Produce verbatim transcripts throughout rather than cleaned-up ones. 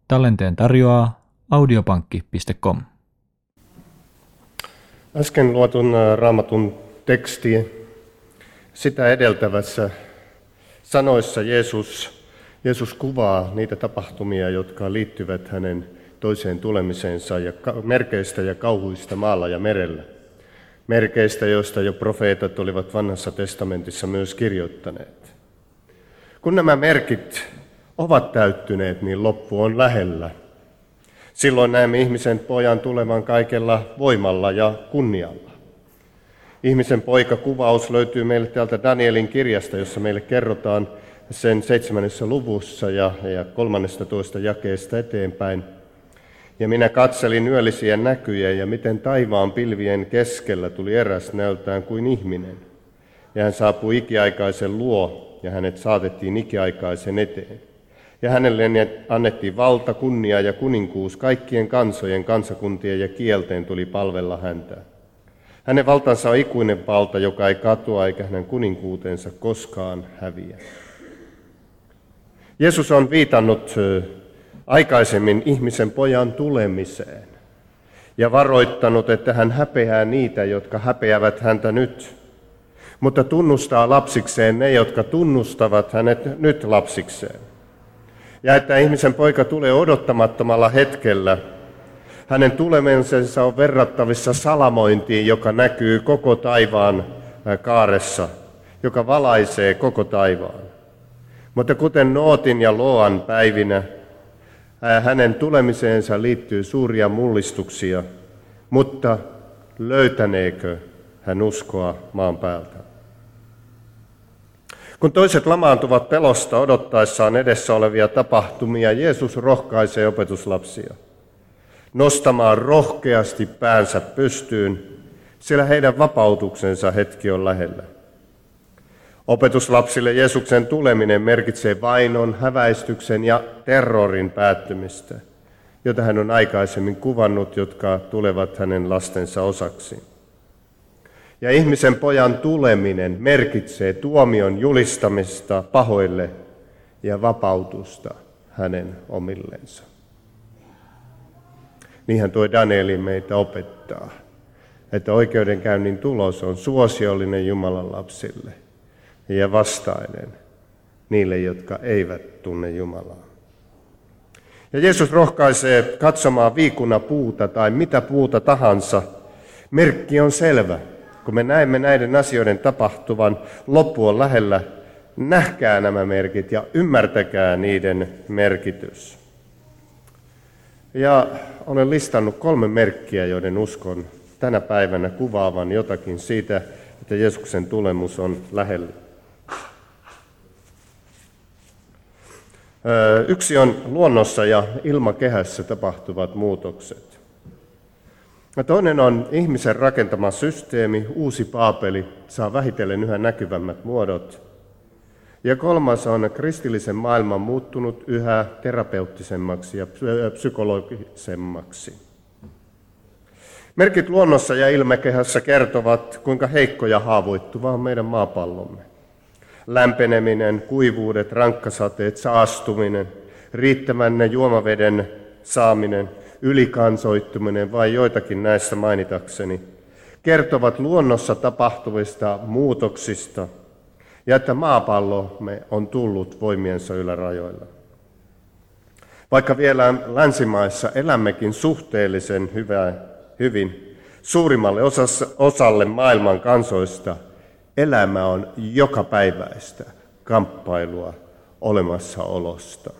Tallenteen tarjoaa audiopankki piste com. Äsken luotun Raamatun teksti, sitä edeltävässä sanoissa Jeesus, Jeesus kuvaa niitä tapahtumia, jotka liittyvät hänen toiseen tulemiseensa ja merkeistä ja kauhuista maalla ja merellä. Merkeistä, joista jo profeetat olivat Vanhassa testamentissa myös kirjoittaneet. Kun nämä merkit ovat täyttyneet, niin loppu on lähellä. Silloin näemme ihmisen pojan tulevan kaikella voimalla ja kunnialla. Ihmisen poika-kuvaus löytyy meille täältä Danielin kirjasta, jossa meille kerrotaan sen seitsemännessä luvussa ja, ja kolmannestatoista jakeesta eteenpäin. Ja minä katselin yöllisiä näkyjä ja miten taivaan pilvien keskellä tuli eräs näöltään kuin ihminen. Ja hän saapui ikiaikaisen luo ja hänet saatettiin ikiaikaisen eteen. Ja hänelle annettiin valta, kunnia ja kuninkuus, kaikkien kansojen, kansakuntien ja kielteen tuli palvella häntä. Hänen valtansa on ikuinen valta, joka ei katoa eikä hänen kuninkuutensa koskaan häviä. Jeesus on viitannut aikaisemmin ihmisen pojan tulemiseen ja varoittanut, että hän häpeää niitä, jotka häpeävät häntä nyt, mutta tunnustaa lapsikseen ne, jotka tunnustavat hänet nyt lapsikseen. Ja että ihmisen poika tulee odottamattomalla hetkellä. Hänen tulemisensa on verrattavissa salamointiin, joka näkyy koko taivaan kaaressa, joka valaisee koko taivaan. Mutta kuten Nootin ja Loan päivinä, hänen tulemiseensa liittyy suuria mullistuksia, mutta löytäneekö hän uskoa maan päältä? Kun toiset lamaantuvat pelosta odottaessaan edessä olevia tapahtumia, Jeesus rohkaisee opetuslapsia nostamaan rohkeasti päänsä pystyyn, sillä heidän vapautuksensa hetki on lähellä. Opetuslapsille Jeesuksen tuleminen merkitsee vainon, häväistyksen ja terrorin päättymistä, jota hän on aikaisemmin kuvannut, jotka tulevat hänen lastensa osaksi. Ja ihmisen pojan tuleminen merkitsee tuomion julistamista pahoille ja vapautusta hänen omillensa. Niinhän tuo Danieli meitä opettaa, että oikeudenkäynnin tulos on suosiollinen Jumalan lapsille ja vastainen niille, jotka eivät tunne Jumalaa. Ja Jeesus rohkaisee katsomaan viikunapuuta tai mitä puuta tahansa. Merkki on selvä. Kun me näemme näiden asioiden tapahtuvan, loppu on lähellä, nähkää nämä merkit ja ymmärtäkää niiden merkitys. Ja olen listannut kolme merkkiä, joiden uskon tänä päivänä kuvaavan jotakin siitä, että Jeesuksen tulemus on lähellä. Yksi on luonnossa ja ilmakehässä tapahtuvat muutokset. Ja toinen on ihmisen rakentama systeemi, uusi Paapeli, saa vähitellen yhä näkyvämmät muodot. Ja kolmas on kristillisen maailman muuttunut yhä terapeuttisemmaksi ja psykologisemmaksi. Merkit luonnossa ja ilmakehässä kertovat, kuinka heikko ja haavoittuva on meidän maapallomme. Lämpeneminen, kuivuudet, rankkasateet, saastuminen, riittävän juomaveden saaminen, ylikansoittuminen vai joitakin näistä mainitakseni, kertovat luonnossa tapahtuvista muutoksista ja että maapallomme on tullut voimiensa ylärajoilla. Vaikka vielä länsimaissa elämmekin suhteellisen hyvä, hyvin, suurimmalle osalle maailman kansoista elämä on jokapäiväistä kamppailua olemassaolosta.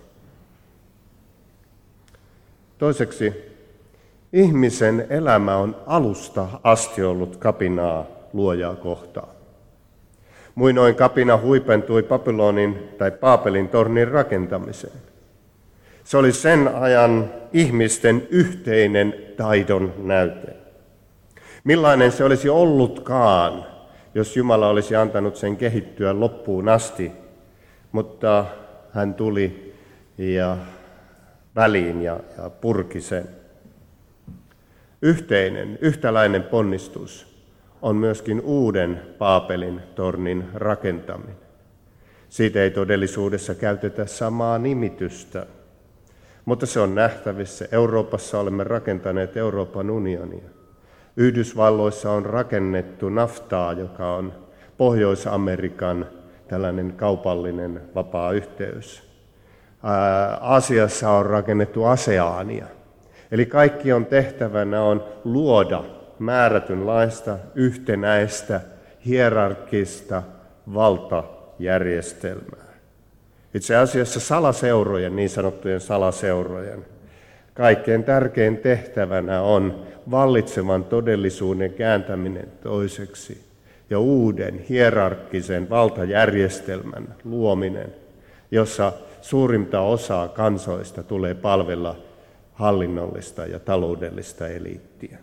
Toiseksi, ihmisen elämä on alusta asti ollut kapinaa luojaa kohtaan. Muinoin kapina huipentui Babylonin tai Paapelin tornin rakentamiseen. Se oli sen ajan ihmisten yhteinen taidon näyte. Millainen se olisi ollutkaan, jos Jumala olisi antanut sen kehittyä loppuun asti, mutta hän tuli ja väliin ja, ja purki sen. Yhteinen, yhtäläinen ponnistus on myöskin uuden Paapelin tornin rakentaminen. Siitä ei todellisuudessa käytetä samaa nimitystä, mutta se on nähtävissä. Euroopassa olemme rakentaneet Euroopan unionia. Yhdysvalloissa on rakennettu NAFTAa, joka on Pohjois-Amerikan tällainen kaupallinen vapaa yhteys. Aasiassa on rakennettu ASEANia. Eli kaikki on tehtävänä on luoda määrätynlaista, yhtenäistä, hierarkista valtajärjestelmää. Itse asiassa salaseurojen, niin sanottujen salaseurojen, kaikkein tärkein tehtävänä on vallitsevan todellisuuden kääntäminen toiseksi ja uuden hierarkkisen valtajärjestelmän luominen, jossa suurinta osaa kansoista tulee palvella hallinnollista ja taloudellista eliittiä.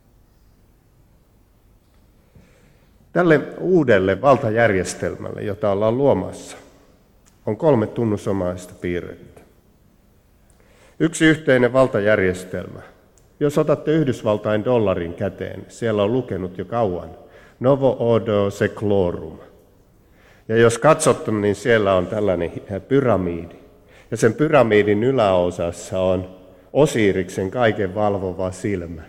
Tälle uudelle valtajärjestelmälle, jota ollaan luomassa, on kolme tunnusomaista piirrettä. Yksi yhteinen valtajärjestelmä. Jos otatte Yhdysvaltain dollarin käteen, siellä on lukenut jo kauan Novo Ordo Seclorum. Ja jos katsotte, niin siellä on tällainen pyramiidi. Ja sen pyramidin yläosassa on Osiiriksen kaiken valvova silmä.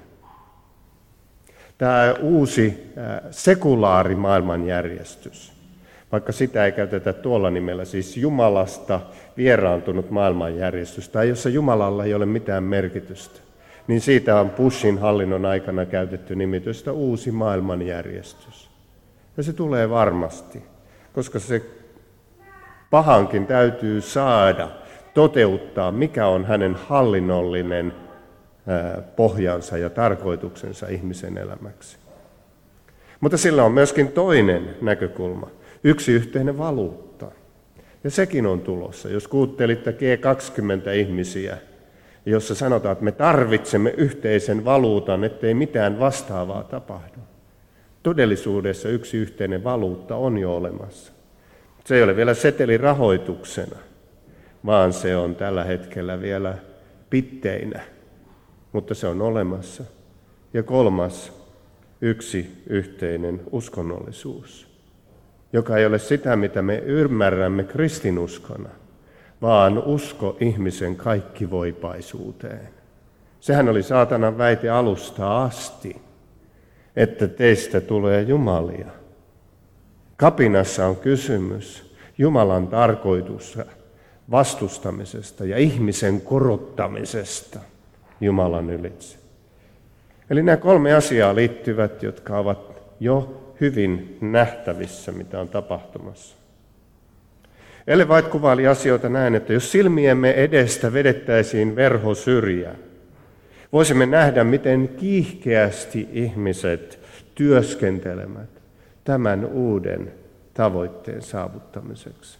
Tämä uusi sekulaari maailmanjärjestys, vaikka sitä ei käytetä tuolla nimellä, siis Jumalasta vieraantunut maailmanjärjestys, tai jossa Jumalalla ei ole mitään merkitystä, niin siitä on Bushin hallinnon aikana käytetty nimitystä uusi maailmanjärjestys. Ja se tulee varmasti, koska se pahankin täytyy saada toteuttaa, mikä on hänen hallinnollinen pohjansa ja tarkoituksensa ihmisen elämäksi. Mutta sillä on myöskin toinen näkökulma, yksi yhteinen valuutta. Ja sekin on tulossa. Jos kuuntelitte G kaksikymmentä ihmisiä, jossa sanotaan, että me tarvitsemme yhteisen valuutan, ettei mitään vastaavaa tapahdu. Todellisuudessa yksi yhteinen valuutta on jo olemassa. Se ei ole vielä setelirahoituksena, vaan se on tällä hetkellä vielä bitteinä, mutta se on olemassa. Ja kolmas, yksi yhteinen uskonnollisuus, joka ei ole sitä, mitä me ymmärrämme kristinuskona, vaan usko ihmisen kaikkivoipaisuuteen. Sehän oli saatanan väite alusta asti, että teistä tulee jumalia. Kapinassa on kysymys Jumalan tarkoitus vastustamisesta ja ihmisen korottamisesta Jumalan ylitse. Eli nämä kolme asiaa liittyvät, jotka ovat jo hyvin nähtävissä, mitä on tapahtumassa. Ellen White kuvaili asioita näin, että jos silmiemme edestä vedettäisiin verho syrjään, voisimme nähdä, miten kiihkeästi ihmiset työskentelevät tämän uuden tavoitteen saavuttamiseksi.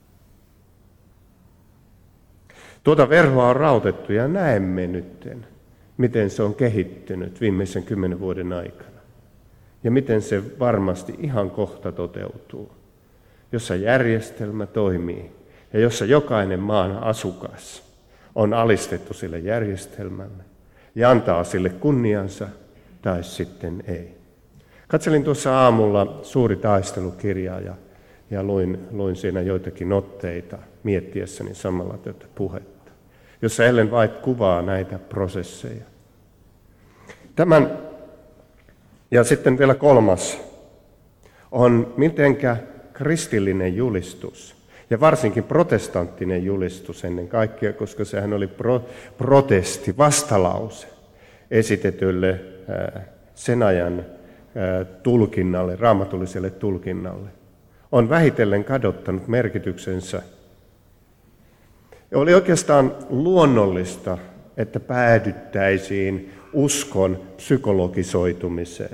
Tuota verhoa on rautettu ja näemme nytten, miten se on kehittynyt viimeisen kymmenen vuoden aikana. Ja miten se varmasti ihan kohta toteutuu, jossa järjestelmä toimii ja jossa jokainen maan asukas on alistettu sille järjestelmälle ja antaa sille kunniansa tai sitten ei. Katselin tuossa aamulla Suuri taistelukirjaa ja, ja luin, luin siinä joitakin otteita miettiessäni samalla tätä puhetta, jossa Ellen White kuvaa näitä prosesseja. Tämän, ja sitten vielä kolmas on, mitenkä kristillinen julistus, ja varsinkin protestanttinen julistus ennen kaikkea, koska sehän oli pro, protesti, vastalause esitetylle ää, sen ajan ää, tulkinnalle, raamatulliselle tulkinnalle, on vähitellen kadottanut merkityksensä. Oli oikeastaan luonnollista, että päädyttäisiin uskon psykologisoitumiseen.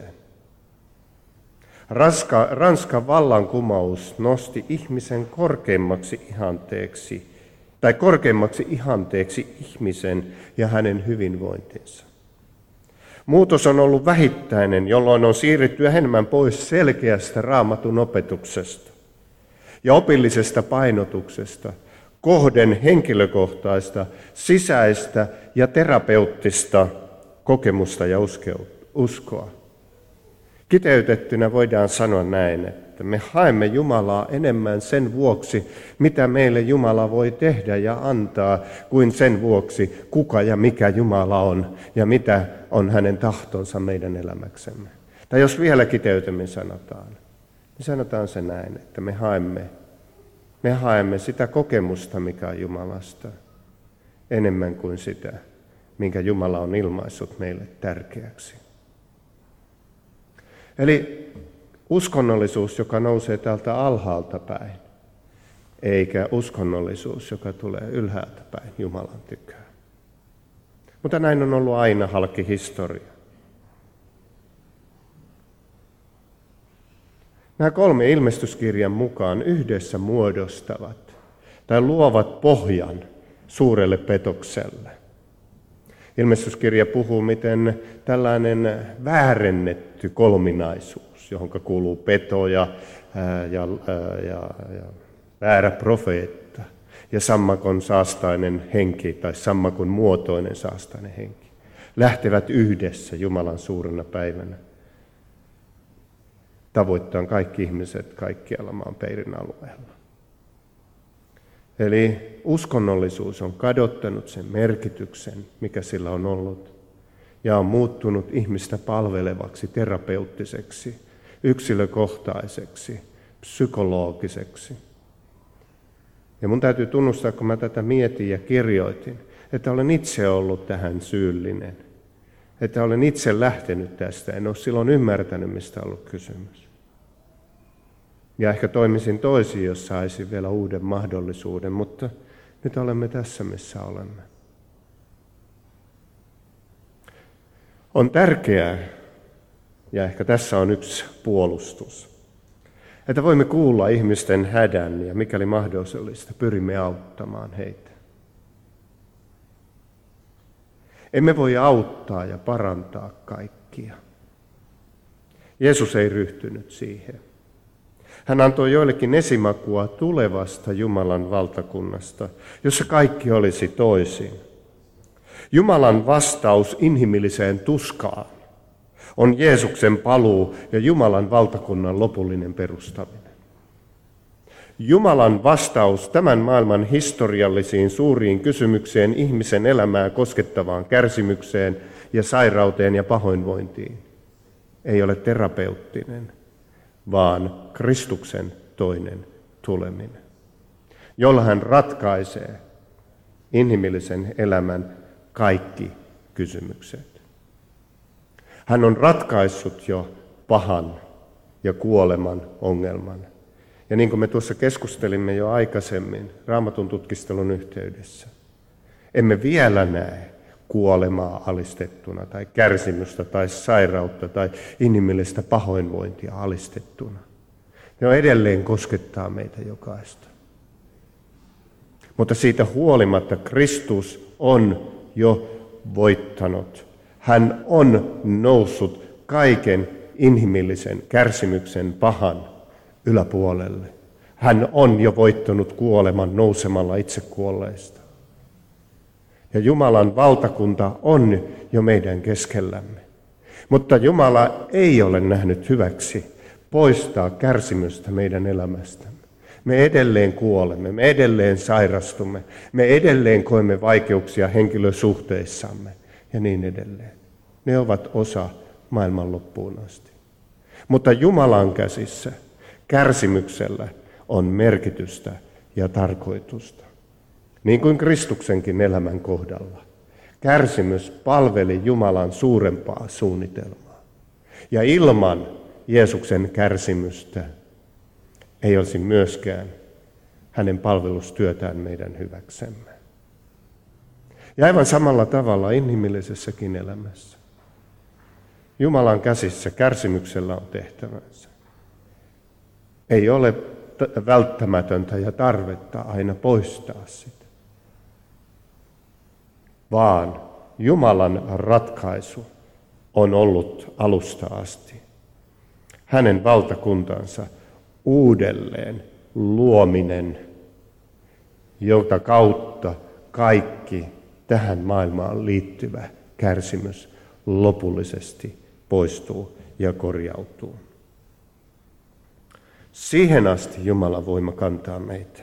Ranska, Ranskan vallankumous nosti ihmisen korkeimmaksi ihanteeksi, tai korkeimmaksi ihanteeksi ihmisen ja hänen hyvinvointinsa. Muutos on ollut vähittäinen, jolloin on siirrytty enemmän pois selkeästä raamatun opetuksesta ja opillisesta painotuksesta, kohden henkilökohtaista, sisäistä ja terapeuttista kokemusta ja uskoa. Kiteytettynä voidaan sanoa näin, että me haemme Jumalaa enemmän sen vuoksi, mitä meille Jumala voi tehdä ja antaa, kuin sen vuoksi, kuka ja mikä Jumala on ja mitä on hänen tahtonsa meidän elämäksemme. Tai jos vielä kiteytemmin sanotaan, niin sanotaan se näin, että me haemme, me haemme sitä kokemusta, mikä on Jumalasta, enemmän kuin sitä, minkä Jumala on ilmaissut meille tärkeäksi. Eli uskonnollisuus, joka nousee täältä alhaalta päin, eikä uskonnollisuus, joka tulee ylhäältä päin Jumalan tykö. Mutta näin on ollut aina halki historia. Nämä kolme ilmestyskirjan mukaan yhdessä muodostavat tai luovat pohjan suurelle petokselle. Ilmestyskirja puhuu, miten tällainen väärennetty kolminaisuus, johon kuuluu peto ja, ää, ja, ää, ja, ja väärä profeetta ja sammakon saastainen henki tai sammakon muotoinen saastainen henki, lähtevät yhdessä Jumalan suurena päivänä tavoittaen kaikki ihmiset kaikkialla maan peirin alueella. Eli uskonnollisuus on kadottanut sen merkityksen, mikä sillä on ollut, ja on muuttunut ihmistä palvelevaksi, terapeuttiseksi, yksilökohtaiseksi, psykologiseksi. Ja mun täytyy tunnustaa, kun mä tätä mietin ja kirjoitin, että olen itse ollut tähän syyllinen. Että olen itse lähtenyt tästä, en ole silloin ymmärtänyt, mistä on ollut kysymys. Ja ehkä toimisin toisin, jos saisin vielä uuden mahdollisuuden, mutta nyt olemme tässä, missä olemme. On tärkeää, ja ehkä tässä on yksi puolustus, että voimme kuulla ihmisten hädän ja mikäli mahdollista, pyrimme auttamaan heitä. Emme voi auttaa ja parantaa kaikkia. Jeesus ei ryhtynyt siihen. Hän antoi joillekin esimakua tulevasta Jumalan valtakunnasta, jossa kaikki olisi toisin. Jumalan vastaus inhimilliseen tuskaan on Jeesuksen paluu ja Jumalan valtakunnan lopullinen perustaminen. Jumalan vastaus tämän maailman historiallisiin suuriin kysymykseen, ihmisen elämää koskettavaan kärsimykseen ja sairauteen ja pahoinvointiin ei ole terapeuttinen, vaan Kristuksen toinen tuleminen, jolla hän ratkaisee inhimillisen elämän kaikki kysymykset. Hän on ratkaissut jo pahan ja kuoleman ongelman. Ja niin kuin me tuossa keskustelimme jo aikaisemmin Raamatun tutkistelun yhteydessä, emme vielä näe kuolemaa alistettuna tai kärsimystä tai sairautta tai inhimillistä pahoinvointia alistettuna. Ne edelleen koskettaa meitä jokaista. Mutta siitä huolimatta Kristus on jo voittanut. Hän on noussut kaiken inhimillisen kärsimyksen pahan yläpuolelle. Hän on jo voittanut kuoleman nousemalla itse kuolleista. Ja Jumalan valtakunta on jo meidän keskellämme. Mutta Jumala ei ole nähnyt hyväksi poistaa kärsimystä meidän elämästämme. Me edelleen kuolemme, me edelleen sairastumme, me edelleen koemme vaikeuksia henkilösuhteissamme ja niin edelleen. Ne ovat osa maailman loppuun asti. Mutta Jumalan käsissä kärsimyksellä on merkitystä ja tarkoitusta. Niin kuin Kristuksenkin elämän kohdalla. Kärsimys palveli Jumalan suurempaa suunnitelmaa. Ja ilman Jeesuksen kärsimystä ei olisi myöskään hänen palvelustyötään meidän hyväksemme. Ja aivan samalla tavalla inhimillisessäkin elämässä. Jumalan käsissä kärsimyksellä on tehtävänsä. Ei ole välttämätöntä ja tarvetta aina poistaa sitä, vaan Jumalan ratkaisu on ollut alusta asti. Hänen valtakuntansa uudelleen luominen, jota kautta kaikki tähän maailmaan liittyvä kärsimys lopullisesti poistuu ja korjautuu. Siihen asti Jumalan voima kantaa meitä.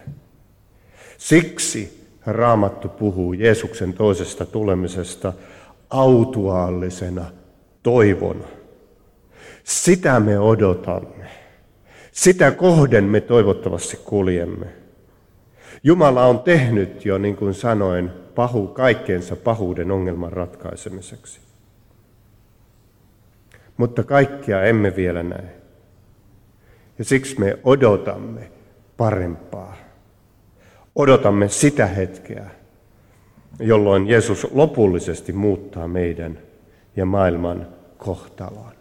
Siksi Raamattu puhuu Jeesuksen toisesta tulemisesta autuaallisena toivona. Sitä me odotamme. Sitä kohden me toivottavasti kuljemme. Jumala on tehnyt jo, niin kuin sanoin, pahu, kaikkeensa pahuuden ongelman ratkaisemiseksi. Mutta kaikkia emme vielä näe. Ja siksi me odotamme parempaa. Odotamme sitä hetkeä, jolloin Jeesus lopullisesti muuttaa meidän ja maailman kohtalon.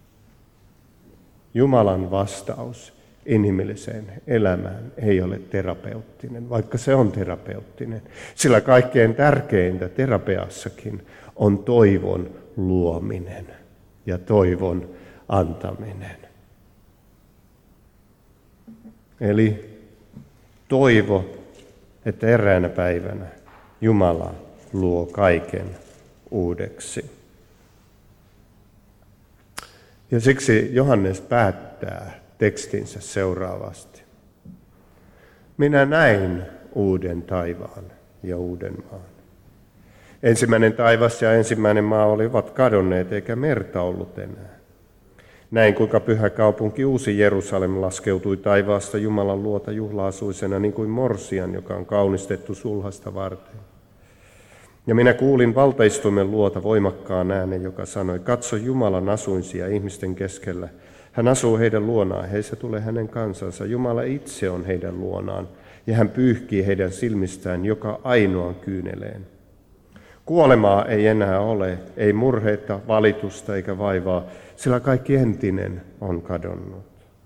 Jumalan vastaus inhimilliseen elämään ei ole terapeuttinen, vaikka se on terapeuttinen. Sillä kaikkein tärkeintä terapiassakin on toivon luominen ja toivon antaminen. Eli toivo, että eräänä päivänä Jumala luo kaiken uudeksi. Ja siksi Johannes päättää tekstinsä seuraavasti. Minä näin uuden taivaan ja uuden maan. Ensimmäinen taivas ja ensimmäinen maa olivat kadonneet, eikä merta ollut enää. Näin kuinka pyhä kaupunki Uusi Jerusalem laskeutui taivaasta Jumalan luota juhla-asuisena, niin kuin morsian, joka on kaunistettu sulhasta varten. Ja minä kuulin valtaistuimen luota voimakkaan äänen, joka sanoi, katso Jumalan asuinsia ihmisten keskellä. Hän asuu heidän luonaan, heissä tulee hänen kansansa. Jumala itse on heidän luonaan, ja hän pyyhkii heidän silmistään joka ainoan kyyneleen. Kuolemaa ei enää ole, ei murheita, valitusta eikä vaivaa, sillä kaikki entinen on kadonnut.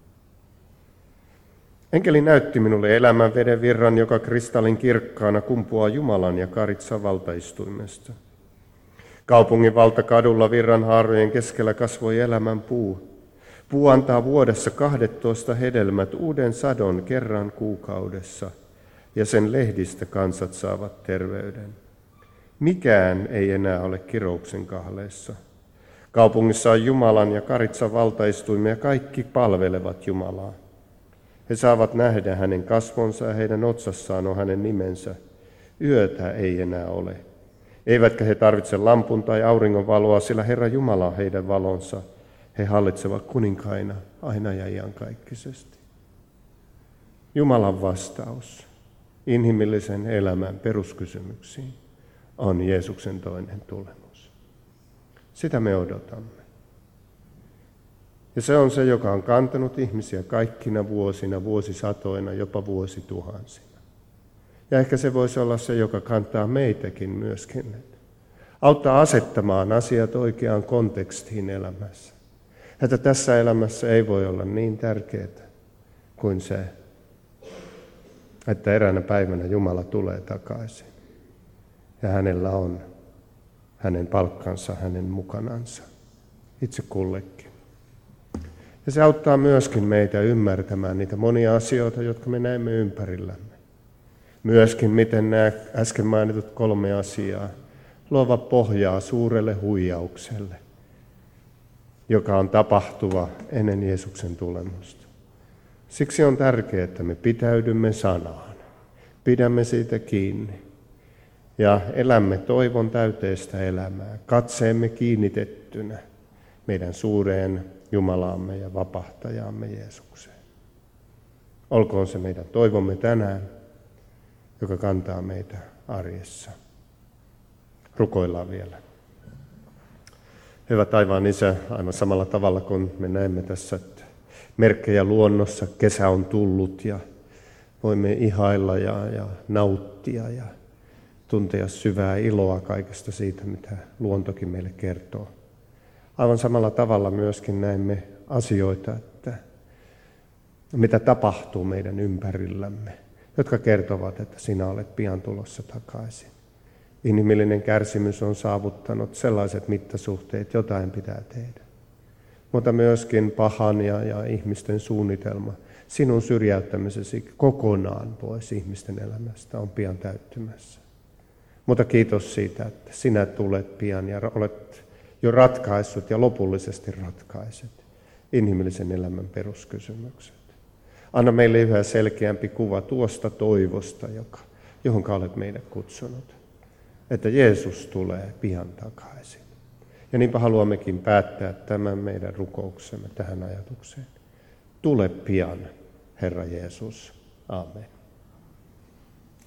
Enkeli näytti minulle elämän veden virran, joka kristallin kirkkaana kumpuaa Jumalan ja Karitsan valtaistuimesta. Kaupungin valtakadulla virran haarojen keskellä kasvoi elämän puu. Puu antaa vuodessa kahdettoista hedelmät uuden sadon kerran kuukaudessa, ja sen lehdistä kansat saavat terveyden. Mikään ei enää ole kirouksen kahleessa. Kaupungissa on Jumalan ja Karitsan valtaistuimia, ja kaikki palvelevat Jumalaa. He saavat nähdä hänen kasvonsa ja heidän otsassaan on hänen nimensä. Yötä ei enää ole. Eivätkä he tarvitse lampun tai auringon valoa, sillä Herra Jumala on heidän valonsa. He hallitsevat kuninkaina aina ja iankaikkisesti. Jumalan vastaus inhimillisen elämän peruskysymyksiin on Jeesuksen toinen tulemus. Sitä me odotamme. Ja se on se, joka on kantanut ihmisiä kaikkina vuosina, vuosisatoina, jopa vuosituhansina. Ja ehkä se voisi olla se, joka kantaa meitäkin myöskin. Auttaa asettamaan asiat oikeaan kontekstiin elämässä. Että tässä elämässä ei voi olla niin tärkeää kuin se, että eräänä päivänä Jumala tulee takaisin. Ja hänellä on hänen palkkansa hänen mukanansa, itse kullekin. Ja se auttaa myöskin meitä ymmärtämään niitä monia asioita, jotka me näemme ympärillämme. Myöskin miten nämä äsken mainitut kolme asiaa luovat pohjaa suurelle huijaukselle, joka on tapahtuva ennen Jeesuksen tulemusta. Siksi on tärkeää, että me pitäydymme sanaan, pidämme siitä kiinni ja elämme toivon täyteistä elämää, katseemme kiinnitettynä meidän suureen Jumalaamme ja vapahtajaamme Jeesukseen. Olkoon se meidän toivomme tänään, joka kantaa meitä arjessa. Rukoillaan vielä. Hyvä taivaan Isä, aivan samalla tavalla kuin me näemme tässä, että merkkejä luonnossa, kesä on tullut ja voimme ihailla ja, ja nauttia ja tuntea syvää iloa kaikesta siitä, mitä luontokin meille kertoo. Aivan samalla tavalla myöskin näemme asioita, että mitä tapahtuu meidän ympärillämme, jotka kertovat, että sinä olet pian tulossa takaisin. Inhimillinen kärsimys on saavuttanut sellaiset mittasuhteet, jotain pitää tehdä. Mutta myöskin pahan ja, ja ihmisten suunnitelma, sinun syrjäyttämisesi kokonaan pois ihmisten elämästä on pian täyttymässä. Mutta kiitos siitä, että sinä tulet pian ja olet jo ratkaissut ja lopullisesti ratkaiset inhimillisen elämän peruskysymykset. Anna meille yhä selkeämpi kuva tuosta toivosta, joka, johon olet meidät kutsunut, että Jeesus tulee pian takaisin. Ja niinpä haluammekin päättää tämän meidän rukouksemme tähän ajatukseen. Tule pian, Herra Jeesus. Aamen.